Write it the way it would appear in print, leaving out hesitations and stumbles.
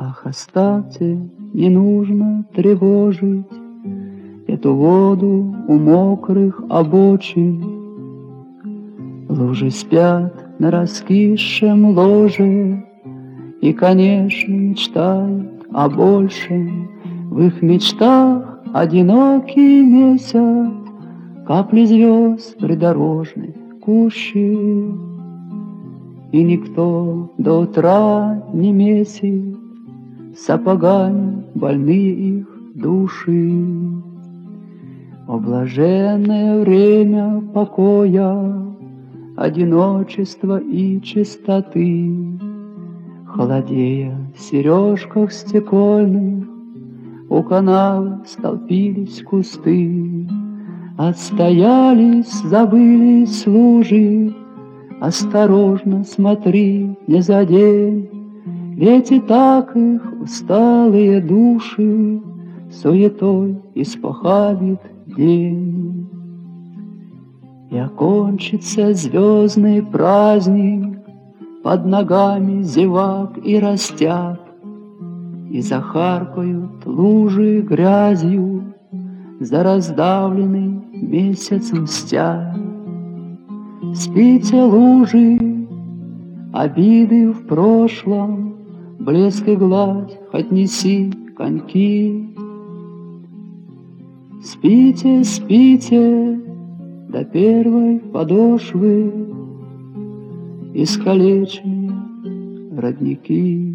Ах, оставьте, не нужно тревожить эту воду у мокрых обочин. Лужи спят на раскисшем ложе и, конечно, мечтают о большем. В их мечтах одинокий месяц, капли звезд придорожной кущи. И никто до утра не месит сапогами больные их души. О, блаженное время покоя, одиночества и чистоты! Холодея в сережках стекольных у канавы столпились кусты. Отстоялись, забылись лужи, осторожно смотри, не задень, ведь и так их усталые души суетой испохабит день. И окончится звездный праздник под ногами зевак и растяп, и захаркают лужи грязью за раздавленный месяцем стяг. Спите, лужи, обиды в прошлом, блеск и гладь хоть неси коньки. Спите, спите до первой подошвы, искалеченные родники.